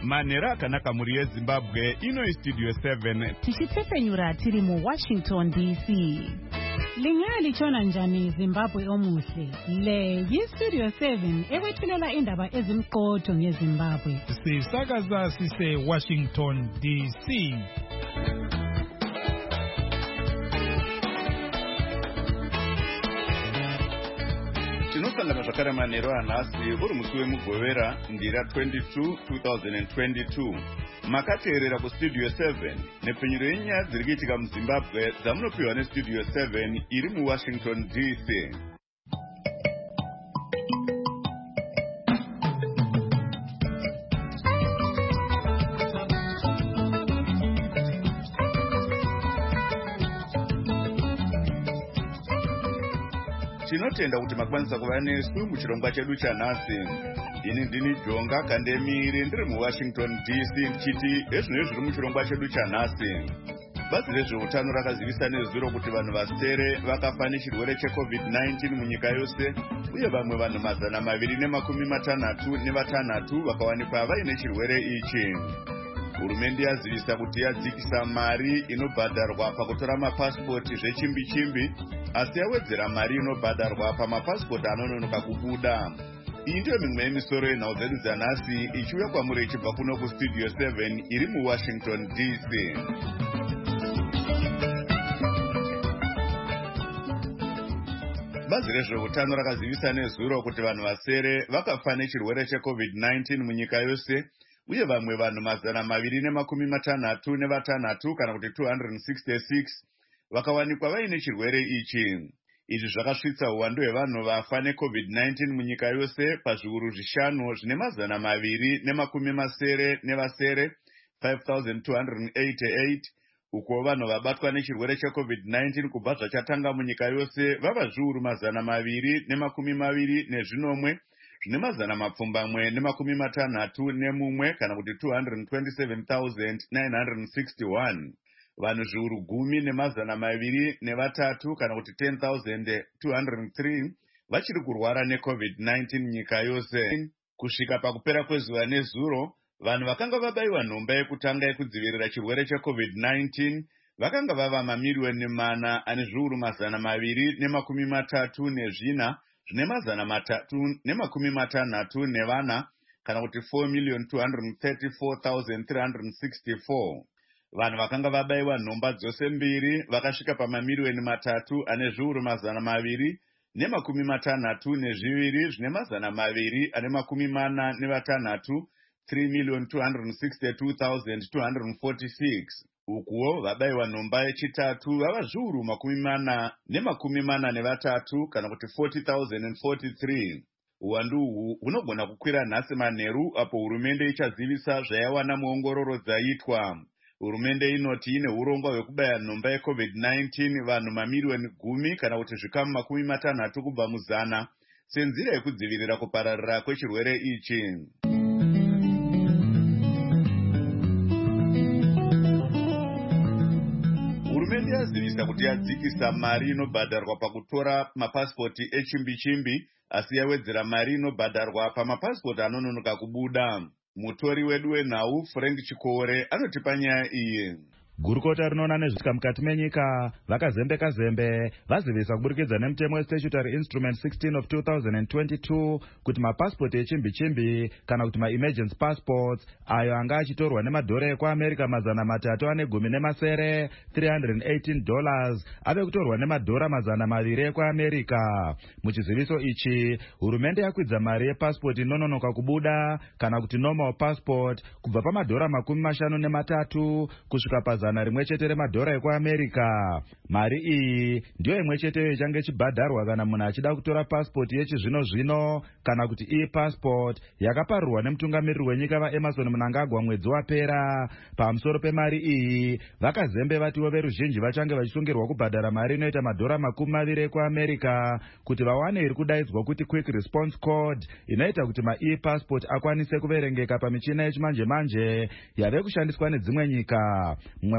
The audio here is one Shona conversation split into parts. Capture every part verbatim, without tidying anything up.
manhero akanaka mhuri yezimbabwe. Ino istudio seven tichitsepenyura tiri muwashington D C. Lingalitshona njani Zimbabwe omuhle? Le yistudio seven ekwethulela indaba ezimqotho ngeZimbabwe. Sisakaza sise Washington D C. tinosangana zvakare manhero anhasi uri musi wemugovera ndira twenty-two two thousand twenty-two. Makateerera kustudio seven nepfenyuro yenyaya dziri kuitika muzimbabwe dzamunopiwa nestudio seven iri muwashington D C. tinotenda kuti makwanisa kuva nesu muchirongwa chedu chanhasi. Ini ndini Jonga Kandemiri ndiri muwashington D C ndichiti ezvinoi zviri muchirongwa chedu chanhasi. Bazi rezveutano rakazivisa nezuro kuti vanhu vasere vakafa nechirwere checovid nineteen munyika yose, uye vamwe vanhu mazana maviri nemakumi matanhatu nevatanhatu vakawanikwa vaine chirwere ichi. Hurumende yazivisa kuti yadzikisa mari inobhadharwa pakutora mapasipoti zvechimbi-chimbi, asi yawedzera mari inobhadharwa pamapasipoti anononoka kubuda. Iyi ndiyo mimwe yemisoro yenhau dzedu dzanhasi ichiuya kwamuri ichibva kuno kustudio seven iri muwashington D C. Bazi rezveutano rakazivisa nezuro kuti vanhu vasere vakafa nechirwere checovid nineteen munyika yose, uye vamwe vanhu mazana maviri nemakumi matanhatu nevatanhatu kana kuti two hundred sixty-six vakawanikwa vaine chirwere ichi. Izvi zvakasvitsa uwandu hwevanhu vafa necovid nineteen munyika yose pazviuru zvishanu zvine mazana maviri nemakumi masere nevasere five thousand two hundred eighty-eight, uko vanhu vabatwa nechirwere checovid nineteen kubva zvachatanga munyika yose vava zviuru mazana maviri nemakumi maviri nezvinomwe zvine mazana mapfumbamwe nemakumi matanhatu nemumwe kana kuti two hundred twenty-seven thousand nine hundred sixty-one. Vanhu zviuru gumi nemazana maviri nevatatu kana kuti ten thousand two hundred three vachiri kurwara necovid nineteen nyika yose. Kusvika pakupera kwezuva nezuro, vanhu vakanga vabaiwa nhomba yekutanga yekudzivirira chirwere checovid nineteen vakanga vava mamiliyoni mana ane zviuru mazana maviri nemakumi matatu nezvina zvine mazana matatu nemakumi matanhatu nevana kana kuti four million two hundred thirty-four thousand three hundred sixty-four. Vanhu vakanga vabaiwa nhomba dzose mbiri vakasvika pamamiliyoni matatu ane zviuru mazana maviri nemakumi matanhatu nezviviri zvine mazana maviri ane makumi mana nevatanhatu three million two hundred sixty-two thousand two hundred forty-six. Ukuwo vabaiwa nhomba yechitatu vava zviuru makumi mana nemakumi mana nevatatu kana kuti forty thousand forty-three. Uwandu uhu hunogona kukwira nhasi manheru apo hurumende ichazivisa zvayawana muongororo dzaitwa. Hurumende inoti ine urongwa hwekubaya nhomba yecovid nineteen vanhu mamiliyoni gumi kana kuti zvikamu makumi matanhatu kubva muzana senzira yekudzivirira kupararira kwechirwere ichi. Hurumende yazivisa kuti yadzikisa mari inobhadharwa pakutora mapasipoti echimbi-chimbi, asi yawedzera mari inobhadharwa pamapasipoti anononoka kubuda. Mutori wedu wenhau Frank Chikore anotipa nyaya iyi. Gurukota rinoona nezvitika mukati menyika vakazembeka zembe vazivisa kuburikidza nemutemo westatutory instrument sixteen of two thousand twenty-two kuti mapasipoti echimbi-chimbi kana kuti ma-emergency passports ayo anga achitorwa nemadhora ekuamerica mazana matatu ane gumi nemasere three hundred eighteen dollars ave kutorwa nemadhora mazana maviri ekuamerica. Muchiziviso ichi hurumende yakwidza mari yepasipoti inononoka kubuda kana kuti normal passport kubva pamadhora makumi mashanu nematatu kusvika pazana rimwe chete remadhora ekuamerica. Mari iyi ndiyo imwe chete ichange chibhadharwa kana munhu achida kutora pasipoti yechizvino zvino kana kuti e-passport yakaparirwa nemutungamiriri wenyika vaEmerson Mnangagwa mwedzi wapera. Pamusoro pemari iyi vakazembe vatiwo veruzhinji vachange vachisungirwa kubhadhara mari inoita madhora makumi maviri ekuamerica kuti vawane iri kudaidzwa kuti quick response code inoita kuti ma-e-passport akwanise kuverengeka pamichina yechimanje manje yave kushandiswa nedzimwe nyika. Mumwe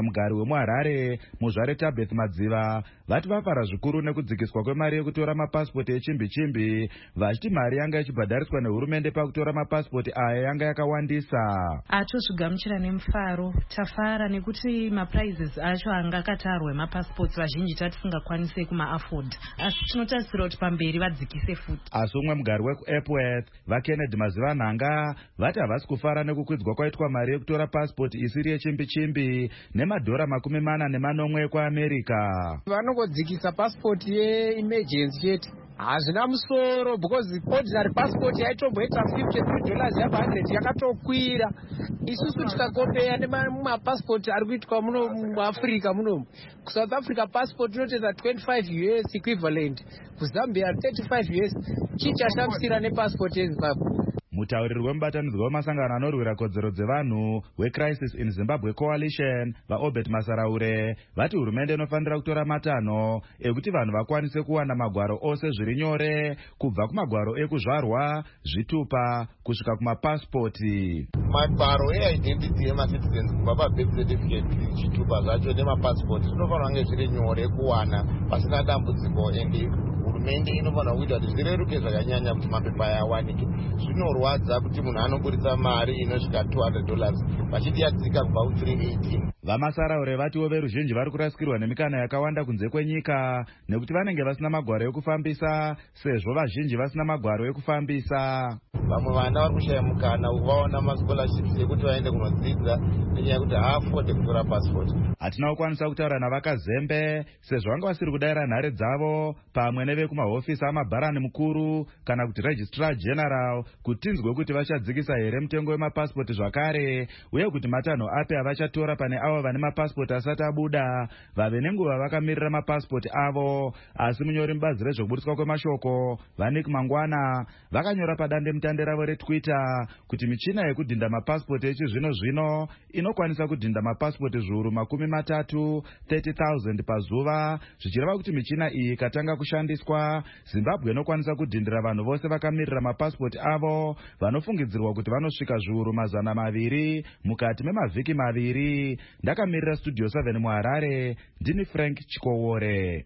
mumwe mugari wemuharare muzvare Tabeth Madziva vati vafara zvikuru nekudzikiswa kwemari yekutora mapasipoti echimbi-chimbi, vachiti mari yanga ichibhadhariswa nehurumende pakutora mapasipoti aya yanga yakawandisa. Atozvigamuchira nemufaro, tafara nekuti maprizes acho anga akatarwa emapasipoti vazhinji tatisingakwanise kuma-afford, asi tinotarisira kuti pamberi vadzikise futi. Asi umwe mugari wekuEpworth vaKennedy Maziva Nhanga vati havasi kufara nekukwidzwa kwaitwa mari yekutora pasipoti isiri yechimbi-chimbi nemadhora makumi mana nemanomwe ekuAmerika. Vanongodzikisa pasipoti ye-emergency chete. Hazvina musoro because ordinary passport yaitomboita fifty-three dollars yabva one hundred yakatokwira. Isusu tikakopeya nemapassport ari kuitwa muno muAfrica muno. South Africa passport inotoita twenty-five U S equivalent. KuZambia thirty-five U S. Chichashamisira nepassport yeZimbabwe. Mutauriri wemubatanidzwa wemasangano anorwira kodzero dzevanhu weCrisis in Zimbabwe Coalition vaObert Masaraure vati hurumende inofanira kutora matanho ekuti vanhu vakwanise kuwana magwaro ose zviri nyore, kubva kumagwaro ekuzvarwa, zvitupa kusvika kumapasipoti. Magwaro eidentity yemacitizens kubva pabirth certificate, zvitupa zvacho nemapasipoti zvinofanira kunge zviri nyore kuwana pasina dambudziko, endi hurumende inofanira kuita kuti zvireruke zvakanyanya kuti mapepa aya awanike. Zvinorwadza kuti munhu anoburitsa mari inosvika two hundred dollars vachiti yadzika kubva ku three eighteen. Vamasaraure vatiwo veruzhinji vari kurasikirwa nemikana yakawanda kunze kwenyika nekuti vanenge vasina magwaro ekufambisa, sezvo vazhinji vasina magwaro ekufambisa. Vamwe vana vari kushaya mukana vaona mascholarships ekuti vaende kunodzidza nenyaya yekuti haafode kutora passport. Hatina kukwanisa kutaura navakazembe sezvo vanga vasiri kudayira nhare dzavo pamwe nevekumahofisi amabharani mukuru kana kuti registrar general kuti tinzwe kuti vachadzikisa here mutengo wemapasipoti zvakare, uye kuti matanho api avachatora pane avo vane mapasipoti asati abuda vave nenguva vakamirira mapasipoti avo. Asi munyori mubazi rezvekuburiswa kwemashoko Vanik Mangwana vakanyora padande mutande ravo reTwitter kuti michina yekudhinda mapasipoti echizvino zvino inokwanisa kudhinda mapasipoti zviuru makumi matatu thirty thousand pazuva, zvichireva kuti michina iyi ikatanga kushandiswa Zimbabwe inokwanisa kudhindira vanhu vose vakamirira mapasipoti avo vanofungidzirwa kuti vanosvika zviuru mazana maviri mukati memavhiki maviri. Ndakamirira studio seven muHarare, ndini Frank Chikowore.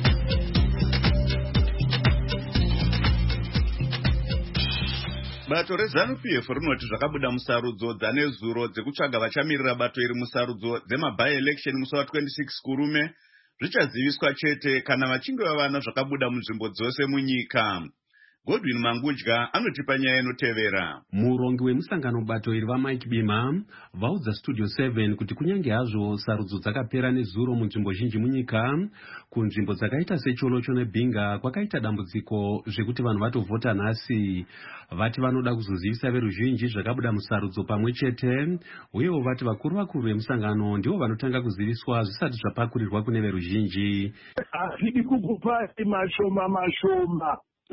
Bato reZANU-P F rinoti zvakabuda musarudzo dzanezuro dzekutsvaga vachamirira bato iri musarudzo dzema-by-election musi wa twenty-six kurume zvichaziviswa chete kana vachinge vavana zvakabuda munzvimbo dzose munyika. Godwin Mangudya anotipa nyaya inotevera. Murongi wemusangano bato iri vaMike Bima vaudza Studio seven kuti kunyange hazvo sarudzo dzakapera nezuro munzvimbo zhinji munyika, kunzvimbo dzakaita seCholocho neBinga kwakaita dambudziko zvekuti vanhu vatovhota nhasi. Vati vanoda kuzozivisa veruzhinji zvakabuda musarudzo pamwe chete, uyewo vati vakuru vakuru vemusangano ndivo vanotanga kuziviswa zvisati zvapakurirwa kune veruzhinji. Hazvidi kukupa mashoma mashoma.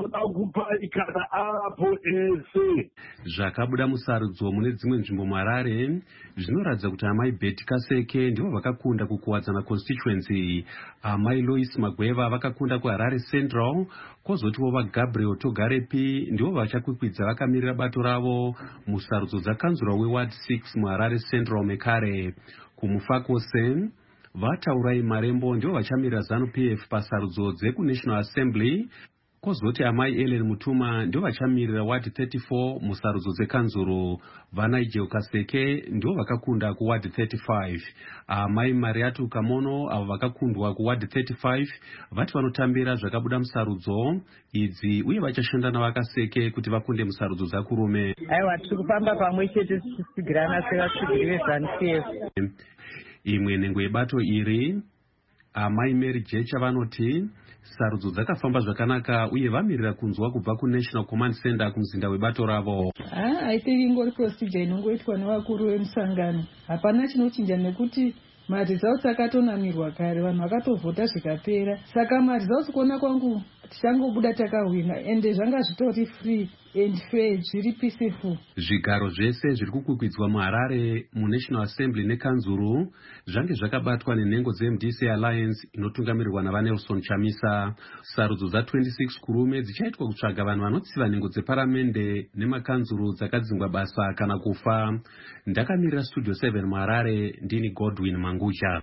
Kana apo ese zvakabuda musarudzo mune dzimwe nzvimbo muHarare zvinoratidza kuti amai Betty Kaseke ndivo vakakunda kukuwadzana constituency, amai Lois Magweva vakakunda kuHarare Central, kwozotiwo vaGabriel Togarepi ndivo vachakwikwidza vakamirira bato ravo musarudzo dzakanzura weWard six muHarare Central mekare. Kumufakose vataurai Marembo ndivo vachamirira ZANU-P F pasarudzo dzekuNational Assembly, kozoti amai Ellen Mutuma ndivo vachamirira Ward thirty-four musarudzo dzekanzuro. VaNigel Kaseke ndivo vakakunda kuWard thirty-five. Amai Mariatu Kamono avo vakakundwa kuWard thirty-five vati vanotambira zvakabuda musarudzo idzi uye vachashanda navakaseke kuti vakunde musarudzo dzakurume. Aiwa, tiri kufamba pamwe chete tichisigirana sevasigiri veZANU-P F. Imwe nhengo yebato iri amai Mary Jecha vanoti sarudzo dzakafamba zvakanaka uye vamirira kunzwa kubva kuNational Command Center kumuzinda webato ravo. Ah, I think ingori procedure inongoitwa nevakuru vemusangano. Hapana chinochinja nekuti maresults akatonamirwa kare, vanhu vakatovhota zvikapera. Saka maresults kuona kwangu tichangobuda takahwina ende zvanga zvitori free and fair zviri peaceful. Zvigaro zvese zviri kukwikwidzwa muHarare muNational Assembly nekanzuru zvange zvakabatwa nenhengo dzeM D C Alliance inotungamirirwa naVanelson Chamisa. Sarudzo dza26 kurume dzichaitwa kutsvaga vanhu vanotsiva nhengo dzeparamende nemakanzuru dzakadzingwa basa kana kufa. Ndakamirira Studio seven muHarare, ndini Godwin Mangucha.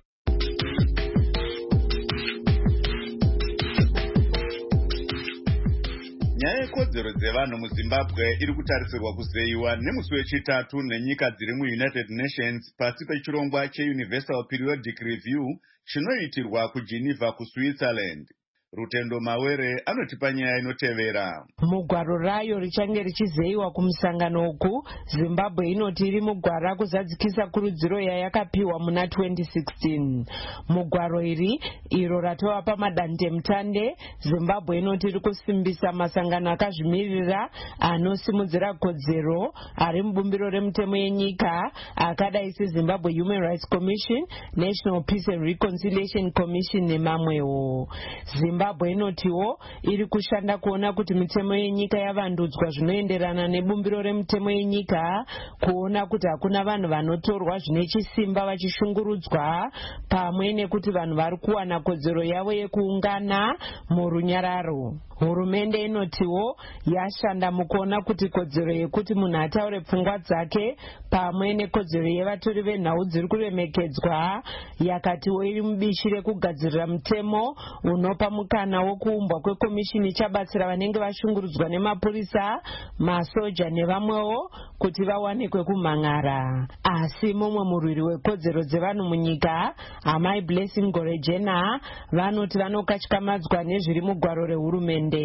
Nyaya yekodzero dzevanhu muZimbabwe iri kutarisirwa kuzeyiwa nemusi wechitatu nenyika dziri muUnited Nations pasi pechirongwa cheUniversal Periodic Review chinoitirwa kuGeneva kuSwitzerland. Rutendo Mawere anotipa nyaya inotevera. Mugwaro rayo richange richizeyiwa kumusangano uku, Zimbabwe inoti iri mugwara kuzadzikisa kurudziro yayakapiwa muna twenty sixteen. Mugwaro iri iro ratova pamadandemutande, Zimbabwe inoti iri kusimbisa masangano akazvimirira anosimudzira kodzero ari mubumbiro remutemo yenyika akadai seZimbabwe Human Rights Commission, National Peace and Reconciliation Commission nemamwewo. Zimbabwe inotiwo iri kushanda kuona kuti mitemo yenyika yavandudzwa zvinoenderana nebumbiro remutemo yenyika, kuona kuti hakuna vanhu vanotorwa zvine chisimba vachishungurudzwa, pamwe nekuti vanhu vari kuwana kodzero yavo yekuungana murunyararo. Hurumende inotiwo yashanda mukuona kuti kodzero yekuti munhu ataure pfungwa dzake pamwe nekodzero yevatori venhau dziri kuremekedzwa yakatiwo iri mubishi rekugadzirira mutemo unopa mukana wokuumbwa kwekomishini ichabatsira vanenge vashungurudzwa nemapurisa, masoja nevamwewo kuti vawanikwe kumhan'ara. Asi mumwe murwiri wekodzero dzevanhu munyika, Amai Blessing Gorejena, vanoti vanokatyamadzwa nezviri mugwaro rehurumende.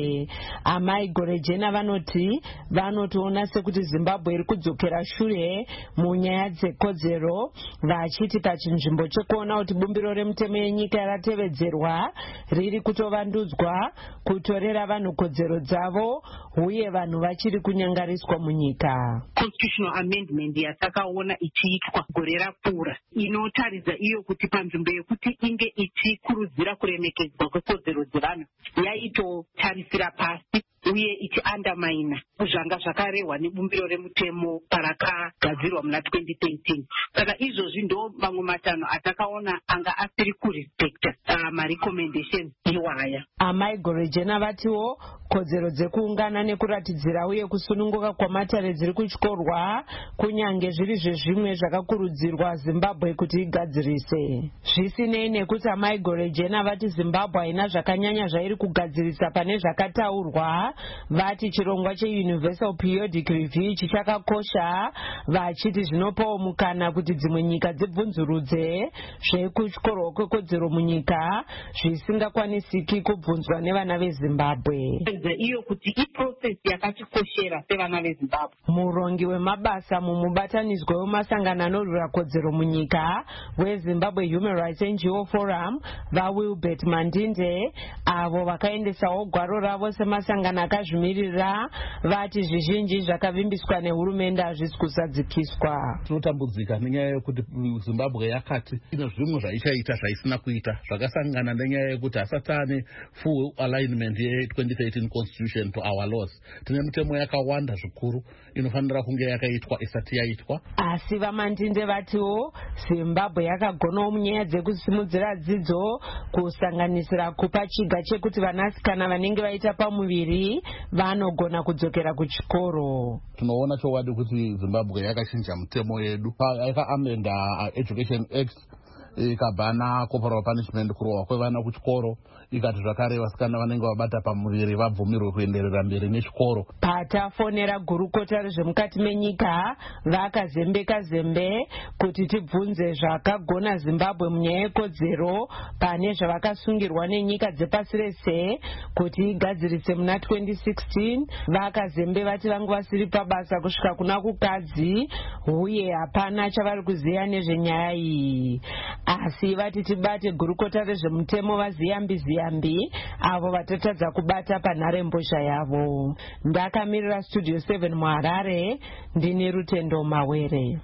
Amai Gorejena vanoti vanotoona sekuti Zimbabwe iri kudzokera shure munyaya dzekodzero, vachiti kachinzvimbo chekuona kuti bumbiro remutemo yenyika yaratevedzerwa riri kutovandudzwa kutorera vanhu kodzero dzavo uye vanhu vachiri kunyangariswa munyika. Constitutional amendment yatakaona ichiitwa gore rapfuura inotaridza iyo kuti panzvimbo yekuti inge ichikurudzira kuremekedzwa kwekodzero dzevanhu yaitotarisira pasi uye ichiandamaina zvanga zvakarehwa nebumbiro remutemo parakagadzirwa muna twenty thirteen. Saka izvozvi ndo mamwe matanho atakaona anga asiri kurespecta uh, marecommendations iwaya. Amai Gorejena vatiwo kodzero dzekuungana nekuratidzira uye kusununguka kwamatare dziri kutyorwa kunyange zviri zvezvimwe zvakakurudzirwa Zimbabwe kuti igadzirise. Zvisinei nekuti Amai Gorejena vati Zimbabwe haina zvakanyanya zvairi kugadzirisa pane zvakataurwa, vati chirongwa cheUniversal Periodic Review chichakakosha, vachiti zvinopawo mukana kuti dzimwe nyika dzibvunzurudze zvekutyorwa kwekodzero munyika zvisingakwanisiki kubvunzwa nevana veZimbabwe. Iyo kuti iprocess yakatikoshera sevana veZimbabwe. Murongi wemabasa mumubatanidzwa wemasangano anorwira kodzero munyika weZimbabwe Human Rights N G O Forum, vaWilbert Mandinde, avo vakaendesawo gwaro ravo semasangano akazvimirira, vati zvizhinji zvakavimbiswa nehurumende hazvisi kusadzikiswa. Tinotambudzika nenyaya yekuti Zimbabwe yakati ine zvimwe zvaichaita zvaisina kuita, zvakasangana nenyaya yekuti hasati ane full alignment ye twenty thirteen constitution to our laws. Tine mitemo yakawanda zvikuru inofanira kunge yakaitwa isati yaitwa. Asi vaMandinde vatiwo Zimbabwe yakagonawo munyaya dzekusimudzira dzidzo, kusanganisira kupa chiga chekuti vanasikana vanenge vaita pamuviri vanogona kudzokera kuchikoro. Tunoona chowadi kuti Zimbabwe yakachinja mutemo yedu, yakaamenda Education Act ikabhana corporal punishment, kurohwa kwevana kuchikoro, ikati zvakare vasikana vanenge vabata pamuviri vabvumirwe kuenderera mberi nechikoro. Patafonera gurukota rezvemukati menyika vakazembeka zembe kuti tibvunze zvakagona Zimbabwe munyaya yekodzero pane zvavakasungirwa nenyika dzepasi rese kuti igadzirise muna twenty sixteen. Vakazembe vati vangu vasiri pabasa kusvika kuna kukadzi uye hapana chavari kuziva nezvenyaya iyi. Asi vati tibate gurukota rezvemutemo vaziyambi ziyambi avo vatatadza kubata panharembozha yavo. Ndakamirira Studio seven muHarare, ndini Rutendo Mawere.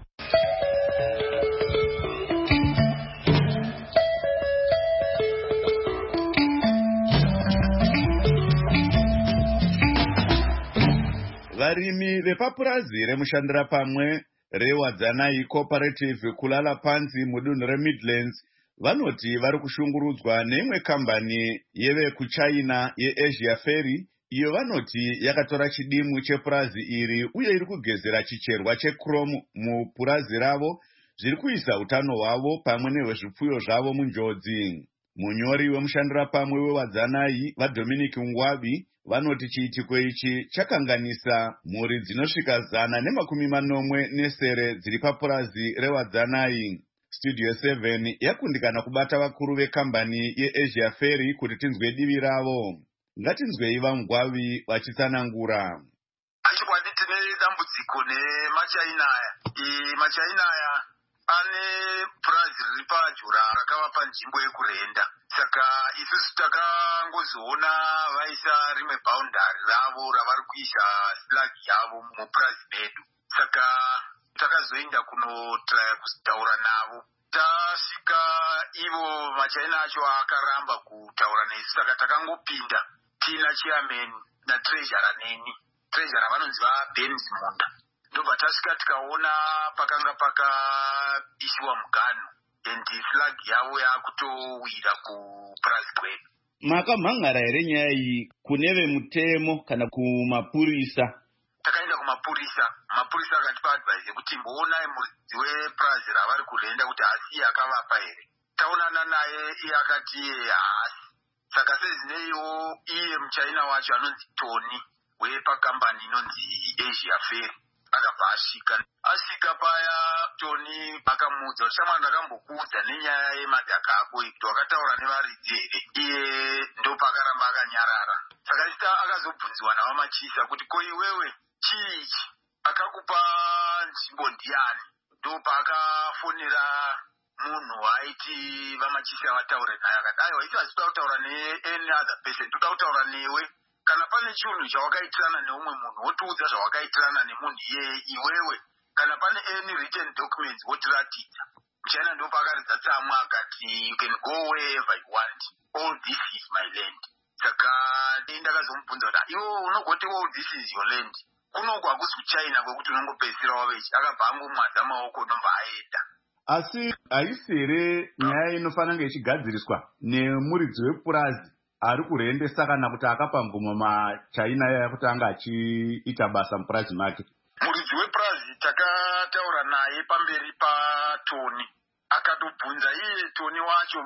Varimi vepapurazi remushandira pamwe reWadzanai Cooperative kulala panzi mudunhu reMidlands vanoti vari kushungurudzwa neimwe kambani yevekuchina yeAsia Ferry iyo vanoti yakatora chidimu chepurazi iri uye iri kugezera chicherwa chechrome mupurazi ravo zviri kuisa utano hwavo pamwe nehwezvipfuyo zvavo munjodzi. Munyori wemushandira pamwe weWadzanai vaDominic Ngwabi vanoti chiitiko ichi chakanganisa mhuri dzinosvika zana nemakumi manomwe nesere dziri papurazi reWadzanai. Studio seven yakundikana kubata vakuru vekambani yeAsia Ferry kuti tinzwe divi ravo. Ngatinzwei vaMgwavi vachitsanangura. Achikwadi tine dambudziko nemachaina aya. Machaina aya ane purazi riri padyo rakava panzvimbo yekurenda. Saka isusu takangozoona vaisa rimwe boundary ravo ravari kuisa slag yavo mupurazi medu. Saka takazoenda kunotraya kutaura navo. Tasvika ivo machaina acho akaramba kutaura nesu, saka takangopinda tina chairman natreasurer neni. Treasurer vanonzi vaBenz Munda. Ndobva tasvika tikaona pakanga pakaisiwa muganu endi flag yavo yakutowira kupurazi kwedu. Makamhangara here nyaya iyi kune vemutemo kana kumapurisa? Takaenda kumapurisa. Mapurisa akatipa advice yekuti mboonai muridzi wepurazi ravari kurenda kuti hasi akavapa here. Taonana naye iye akati haasi. Saka sezvineiwo iye muchaina wacho anonzi Tony wepakambani inonzi Asia Ferry akabva asvika. Asvika paya Tony akamuudza kuti shama ndakambokuudza nenyaya yemadhaka ako kuti wakataura nevaridzi here. Iye ndopakaramba akanyarara. Saka akazobvunziwa navamachisa kuti ko iwewe chiichi akakupa nzvimbo ndiani? Ndopakafonera munhu aiti vamachisa vataure naye akati aiwa isi hazitoda kutaura ne-any other person, toda kutaura newe. Kana pane chinhu chawakaitirana neumwe munhu wotiudza zvawakaitirana nemunhu iyeye iwewe. Kana pane any written documents wotiratidza. Muchaina ndopakaridza tsamwa akati you can go wherever you want, all this is my land. Saka ndakazomubvunza kuti iwo unogoti all this is your land, kunogwa hakusi kuchina kwekuti unongopedzisira wavechi. Akabva angomwadza maoko ndomba aenda. Asi haisi here nyaya inofanira kunge ichigadziriswa nemuridzi wepurazi ari kurendesa kana kuti akapa mvumo machaina yaya kuti anga achiita basa mupurazi make? Muridzi wepurazi takataura naye pamberi paTony. Akatobvunza iye Tony wacho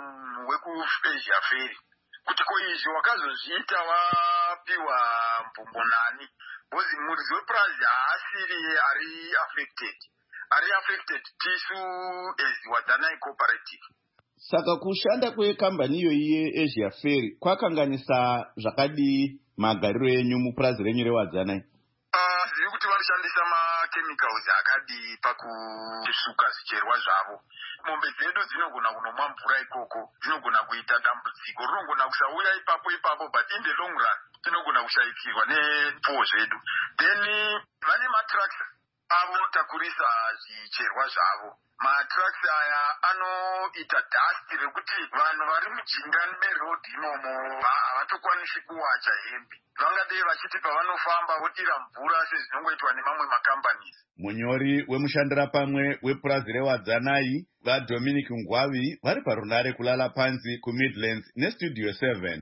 wekuAsia Ferry kuti ko izvi wakazozviita wapiwa mvumo nani? Bozi muridzi wepurazi haasiri ari affected. Ari affected tisu as Wadzanai Cooperative. Saka kushanda kwekambani iyo iye Asia Ferry kwakanganisa zvakadii magariro enyu mupurazi renyu reWadzanai? Ah, zviri kuti vanoshandisa machemicals akadii pakusuka zvicherwa zvavo. Mombe dzedu dzinogona kunomwa mvura ikoko, dzinogona kuita dambudziko. Rinogona kusauya ipapo ipapo, but in the long run tinogona kushaikirwa nepfuwo zvedu. Then vane matrucks avo takurisa zvicherwa zvavo. Matrucks aya anoita dust rekuti vanhu vari mujinga meroad imomo havatokwanisi kuwacha hembe. Vangadei vachiti pavanofamba vodira mvura sezvinongoitwa nemamwe makambani. Munyori wemushandira pamwe wepurazi reWadzanai vaDominic Ngwavi vari parunare kulala panzi kuMidlands neStudio seven.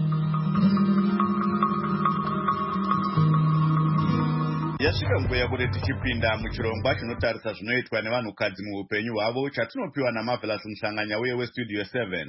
Yasvika nguva yekuti tichipinda muchirongwa chinotarisa zvinoitwa nevanhukadzi muupenyu hwavo chatinopiwa naMarvelous Muhlanganya uye weStudio seven.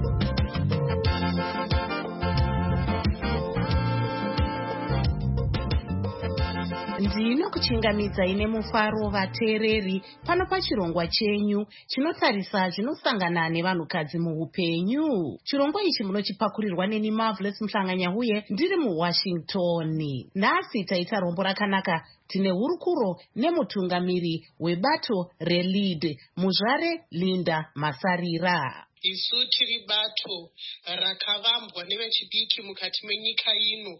Ndinokuchingamidzai nemufaro vateereri pano pachirongwa chenyu chinotarisa zvinosangana nevanhukadzi muupenyu. Chirongwa ichi munochipakurirwa neni Marvelous Muhlanganya uye ndiri muWashington. Nhasi taita rombo rakanaka. Tine hurukuro nemutungamiri webato reLead, Muzvare Linda Masarira. isu tiri bato rakavambwa nevechidiki mukati menyika ino,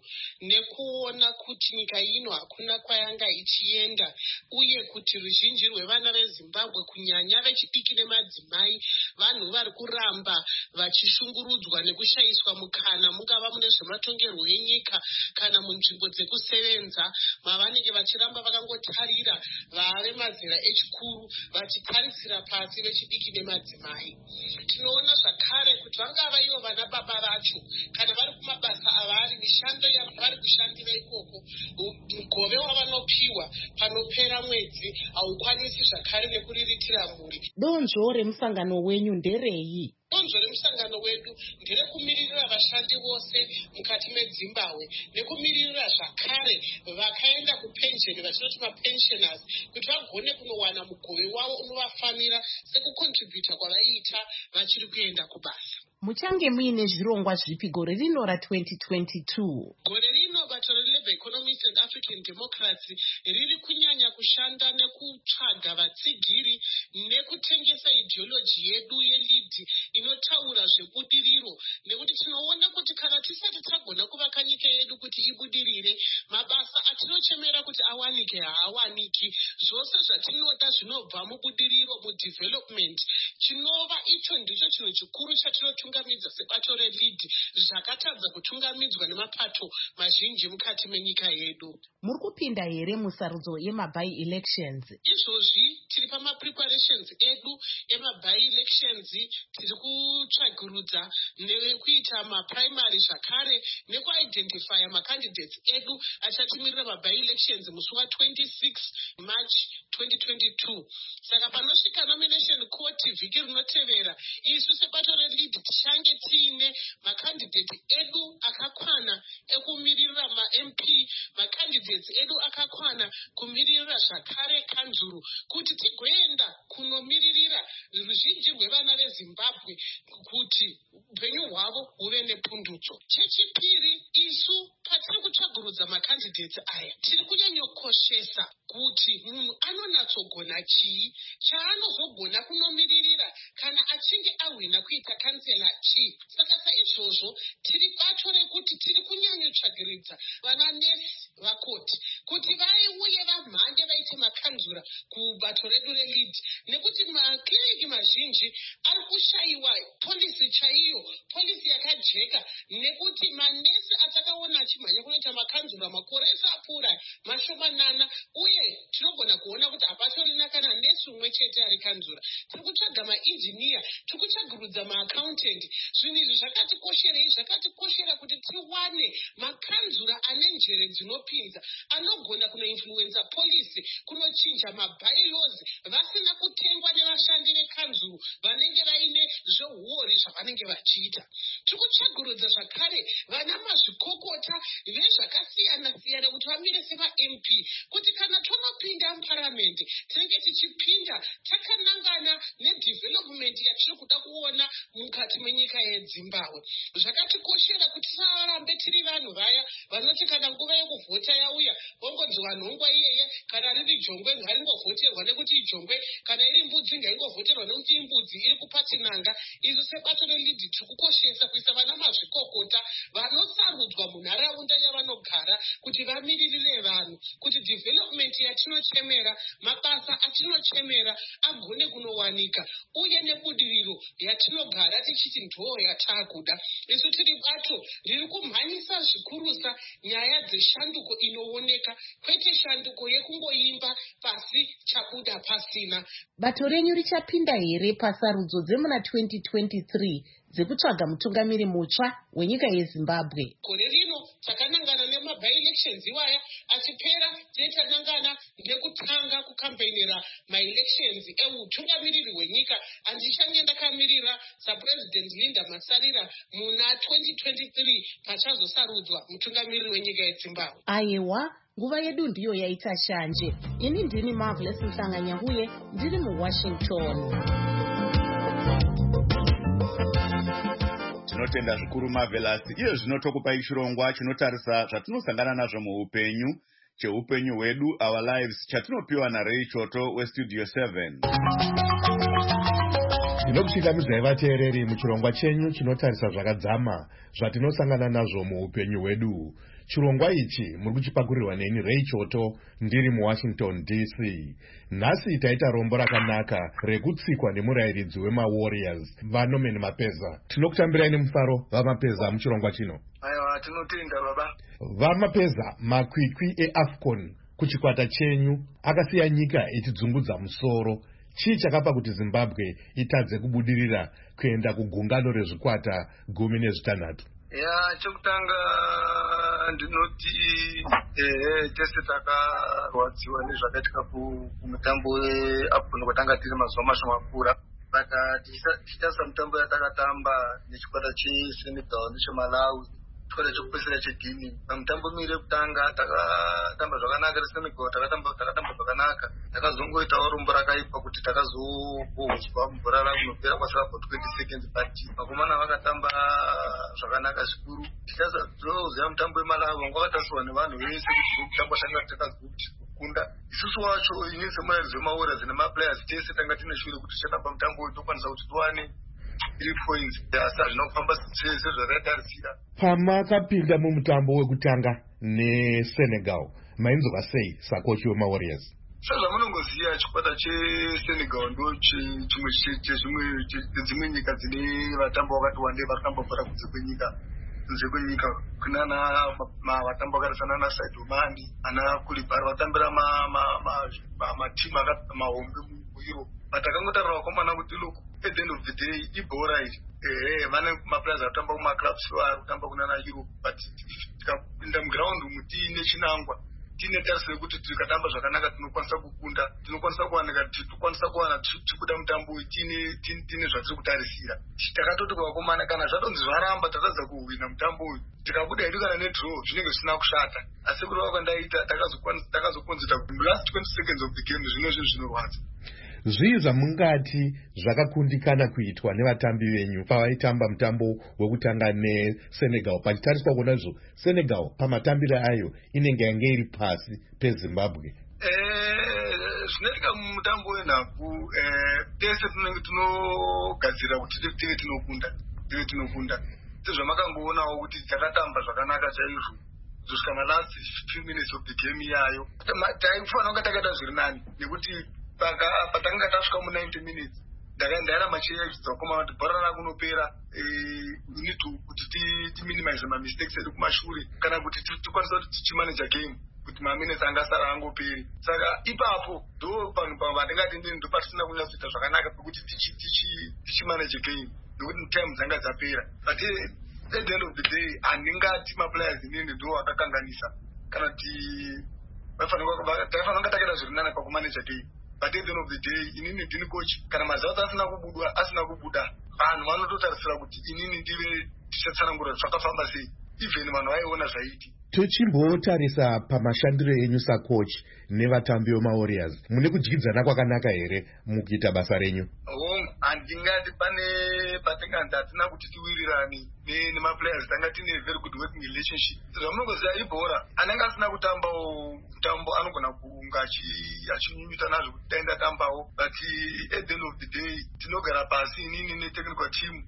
nekuona kuti nyika ino hakuna kwayanga ichienda, uye kuti ruzhinji rwevana vezimbabwe kunyanya vechidiki nemadzimai vanhu vari kuramba vachishungurudzwa nekushayiswa mukana, mungava mune zvematongerwo enyika kana munzvimbo dzekusevenza, mavanenge vachiramba vakangotarira vave mazera echikuru vachitarisira pasi vechidiki nemadzimai. Tinoona zvakare kuti vangava ivo vana baba vacho kana vari kumabasa avari, mishando yavari kushandira ikoko, mugove wavanopiwa panopera mwedzi haukwanisi zvakare nekuriritira mhuri. Donzvo remusangano wenyu nderei? Donzvo remusangano wedu nderekumiririra vashandi vose mukati meZimbabwe nekumiririra zvakare vakaenda kupensheni, vatinoti mapensioners, kuti vagone kunowana mugove wavo unovafanira sekukontributa kwavaiita vachiri kuenda kubasa. Muchange muine zvirongwa zvipi gore rino ra-twenty twenty-two? Gore rino bato reLabour Economists and African Democracy riri kunyanya kushanda nekutsvaga vatsigiri nekutengesa ideology yedu yelidi inotaura zvebudiriro, nekuti tinoona kuti kana tisati tagona kuvaka nyika yedu kuti ibudirire, mabasa atinochemera kuti awanike haawaniki. Zvose zvatinoda zvinobva mubudiriro, mudevelopment, chinova icho ndicho chinhu chikuru chatinotungamidza sebato relidi, zvakatadza kutungamidzwa nemapato mazhinji mukati menyika yedu. Muri kupinda here musarudzo yemabai elections? Izvozvi tiri pamapreparations edu emabai elections, tiri kutsvagurudza nekuita maprimary zvakare nekuidentifya macandidates edu achatimirira mabai elections musi wa-twenty-six March twenty twenty-two. Saka panosvika nomination court vhiki rinotevera, isu sebato relidi tichange tiine makandidate edu akakwana ekumiririra ma-M P, macandidates edu akakwana kumiririra zvakare kanzuru, kuti tigoenda kunomiririra ruzhinji rwevana veZimbabwe kuti upenyu hwavo huve nepundutso. Chechipiri, isu patiri kutsvagurudza macandidates aya tiri kunyanyokoshesa kuti munhu anonatsogona chii chaanozogona kunomiririra kana achinge ahwina kuita kansela chii. Saka saizvozvo tiri bato rekuti tiri kunyanyotsvagiridza vana nesi vakoti kuti vaiuye vamhande vaite makanzura kubato redu relidi, nekuti makliniki mazhinji ari kushayiwa polisi chaiyo, polisi yakajeka, nekuti manesi atakaona achimhanya kunoita makanzura makore ese apfuura mashomanana, uye tinogona kuona kuti hapatorina kana nesi umwe chete ari kanzura. Tiri kutsvaga mainjiniya, tiri kutsvagurudza maaccountant. Zvinhu izvi zvakatikosherei? Zvakatikoshera kuti tiwane makanzura ane njere dzinopinza, anogona kunoinfluenza polisi, kunochinja mabylaws vasina kutengwa nevashandi vekanzuru vanenge vaine zvehuori zvavanenge vachiita. Tiri kutsvagurudza zvakare vana mazvikokota vezvakasiyana siyana kuti vamire sema-M P, kuti kana tonopinda muparamendi tinenge tichipinda takanangana nedevelopment yatiri kuda kuona mukati menyika yeZimbabwe. Zvakatikoshera kuti tisarambe tiri vanhu vaya vanoti kana nguva yekuvhota yauya vongonzi vanhu nguva iyeye, kana riri jongwe ngaringovhoterwa nekuti ijongwe, kana iri mbudzi ngaingovhoterwa nekuti imbudzi iri kupatinanga. Isu sebato relidi tiri kukoshesa kuisa vana mazvikokota vanosarudzwa munharaunda yavanogara kuti vamiririre vanhu, kuti development yatinochemera, mabasa atinochemera agone kunowanika, uye nebudiriro yatinogara tichiti ndoo yataakuda. Isu tiri bato riri kumhanyisa zvikurusa nyaya dzeshanduko inooneka, kwete shanduko yekungoimba pasi chabuda pasina. Bato renyu richapinda here pasarudzo dzemuna twenty twenty-three dzekutsvaga mutungamiri mutsva wenyika yeZimbabwe? Gore rino takanangana nemabai elections iwaya, achipera tinetanangana nekutanga kukampenera maelections eutungamiriri hwenyika andichange ndakamirira saPresident Linda Masarira muna twenty twenty-three pachazosarudzwa mutungamiriri wenyika yeZimbabwe. Aiwa, nguva yedu ndiyo yaita shanje. Ini ndini Marvelous Mhlanga-Nyahuye, ndiri muWashington. Tinotenda zvikuru Marvelous. Iye zvino tokupai chirongwa chinotarisa zvatinosangana nazvo muupenyu, cheupenyu hwedu, our lives, chatinopiwa naRay Choto weStudio seven. Ndinokushingamidzai vateereri muchirongwa chenyu chinotarisa zvakadzama zvatinosangana nazvo muupenyu hwedu. Chirongwa ichi muri kuchipakurirwa neni Ray Choto ndiri muWashington D C. Nhasi taita rombo rakanaka rekutsikwa nemurayiridzi wemaWarriors vaNorman Mapeza. Tinokutambirai nemufaro vaMapeza muchirongwa chino. Aiwa, tinotenda baba. VaMapeza, makwikwi eAFCON kuchikwata chenyu akasiya nyika ichidzungudza musoro. Chii chakapa kuti Zimbabwe itadze kubudirira kuenda kugungano rezvikwata gumi nezvitanhatu? Ya, chokutanga ndinoti ehe tese takarwadziwa nezvakaitika kumutambo weAFCON kwatanga tiri mazuva mashoma kupfuura. Saka tichitarisa mutambo yatakatamba nechikwata cheSenegal necheMalawi, chikwata chekupedzisira cheGuinea. Pamutambo miri yekutanga takatamba zvakanaka reSenegal, takatamba takatamba zvakanaka. Takazongoitawo rombo rakaipa kuti takazobohuswa mubhora rakunopera kwasara for twenty seconds, but vakomana vakatamba zvakanaka zvikuru. Tikazoziva mutambo weMalawi wanga wakatariswa nevanhu vese kuti mutambo tanga takazokuti kukunda. Isusu wacho ini semurairidzi wemaWarriors nemaplayers tese tanga tine shure kuti tichitamba mutambo uyu tokwanisa kuti tiwane three points. Asi hazvina kufamba sezvatarisira. Pamakapinda mumutambo wekutanga neSenegal, mainzwa sei sakochi wemaWarriors? Sezvamunongoziva chikwata cheSenegal ndo chimwe chedzimwe nyika dzine vatambo vakati wandei vakatamba bhora kunze kwenyika kunze kwenyika kunana vatambo vakarisana na Sadio Mane, ana Koulibaly vatambira matimu mahombe muEurope. But akangotarira vakomana kuti look, at the end of the day ibhora iri ehe vane maplayers arikutamba kumaclubs arikutamba kunana Europe, but tikapinda muground umu tiine chinangwa tine tariso yekuti tikatamba zvakanaka tinokwanisa kukunda, tinokwanisa kuwanika tikwanisa kuwana tichibuda mutambo uyu tine tine zvatiri kutarisira. Takatoti kuvakomana kana zvatonzi zvaramba tatadza kuhwina mutambo uyu tikabuda hedu kana nedraw zvinenge zvisina kushata, asi kurova kwandaita takazokonzita last twenty seconds of the game zvino zvinhu zvinorwadza. Zvii zvamungati zvakakundikana kuitwa nevatambi venyu pavaitamba mutambo wekutanga neSenegal, pachitariswa kuonazvo Senegal pamatambiro ayo inenge yange iri pasi peZimbabwe? Zvinoitika mumutambo wenhabvu tese tinenge tinogadzira kuti tive tinokunda tive tinokunda sezvamakangoonawo kuti takatamba zvakanaka chaizvo kusvika malast few minutes of the game yayo. Taifanira kunge takaita zviri nani nekuti patanga tasvika mu ninety minutes ndakaenda macheredza vakomana kuti bhora rakunopera, we need to kuti timinimize mamistakes edu kumashure kana kuti tikwanisa kuti tichimanage game kuti maminutes angasara angoperi. Saka ipapo ndo panhu pandingati ndini ndo patisina kunyatsoita zvakanaka pekuti tichimanage game nekuti time dzanga dzapera. But at the end of the day handingati maplayers inini ndo akakanganisa kana kuti taifanira kunge takaita zviri nani pakumanage game. But at the end of the day inini ndini coach, kana mazauta asina kubudwa asina kubuda vanhu vanototarisira kuti inini ndive tichatsanangura zvakafamba sei, even vanhu vaiona zvaiti. Tichimbotarisa pamashandiro enyu sacoach nevatambi vemaWarriors, mune kudyidzana kwakanaka here mukuita basa renyu? Hongu, handingati pane patinganzi hatina kuti tiwirirani nemaplayers, tanga tine very good working relationship. Zvamunongoziva ibhora anenge asina kutambawo mutambo anogona kunga achinyunyuta nazvo kuti taenda tambawo, but at the end of the day tinogara pasi inini netechnical team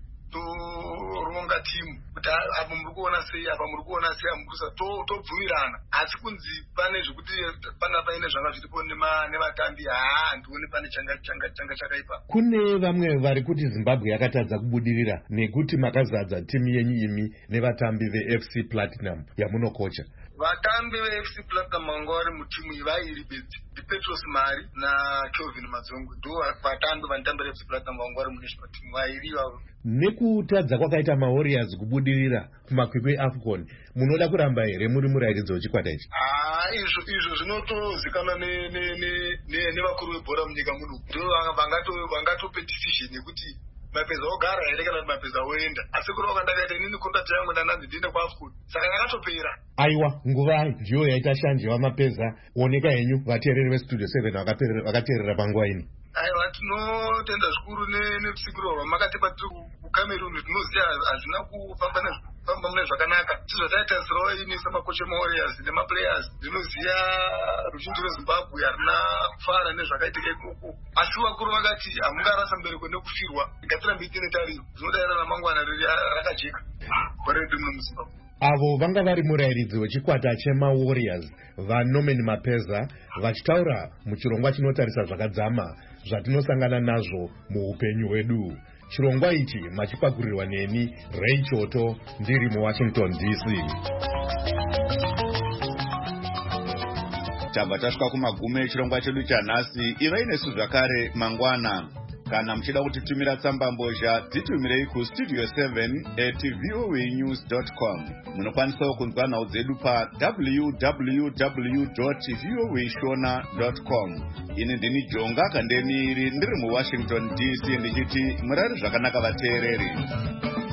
toronga timu kuti apa muri kuona sei apa muri kuona sei amurisa tobvumirana. Asi kunzi pane zvekuti pana paine zvanga zviripo nevatambi haa handioni pane changa chakaipa. Kune vamwe vari kuti Zimbabwe yakatadza kubudirira nekuti makazadza timu yenyu imi nevatambi veF C Platinum yamunokocha. Vatambi veF C Platinum vanga vari mutimu iyi vairi bedzi, Petros Mari naKelvin Madzongwe ndo vatambi vanotambira F C Platinum vanga vari munational team vairi ivavo. Nekutadza kwakaita maWarriors kubudirira kumakwikwi eAFCON, munoda kuramba here muri murairidzi wechikwata ichi? Ah, izvo izvo zvinotozikanwa nevakuru vebhora munyika muno, ndo vangatope decision yekuti Mapeza ogara here kana kuti Mapeza oenda. Asi kurova kwandakaita inini contract yangu ndananzi ndiende kuAFCON, saka yakatopera. Aiwa, nguva ndiyo yaita shanje waMapeza. Oneka henyu vateereri veStudio seven vakateerera panguva ini. Aiwa, tinotenda zvikuru nefusikiro rwamakatipa tiri kuCameroon, tinoziva hazvina kufamba kufamba mune zvakanaka tizvataitarisirawo ini semakocha emawarriors nemaplayers ndinoziva ruzhinji rwezimbabwe harina kufara nezvakaitika ikoko asi vakuru vakati hamungarasa mbereko nekufirwa ngatirambe tiine tariro zvinodaira ramangwana riri rakajeka gore redu muno muzimbabwe. Avo vanga vari murairidzi wechikwata chemawarriors vaNorman Mapeza vachitaura muchirongwa chinotarisa zvakadzama zvatinosangana nazvo muupenyu hwedu. Chirongwa ichi machipakurirwa neni Ray Choto ndiri muWashington D C. Tabva tasvika kumagumo echirongwa chedu chanhasi. Ivai nesu zvakare mangwana. Kana muchida kutitumira tsamba mbozha titumirei ku studio seven at voanews dot com. Munokwanisawo kunzwa nhau dzedu pa w w w dot voashona dot com. Ini ndini Jonga Kandemiri ndiri muWashington D C ndichiti murari zvakanaka vateereri.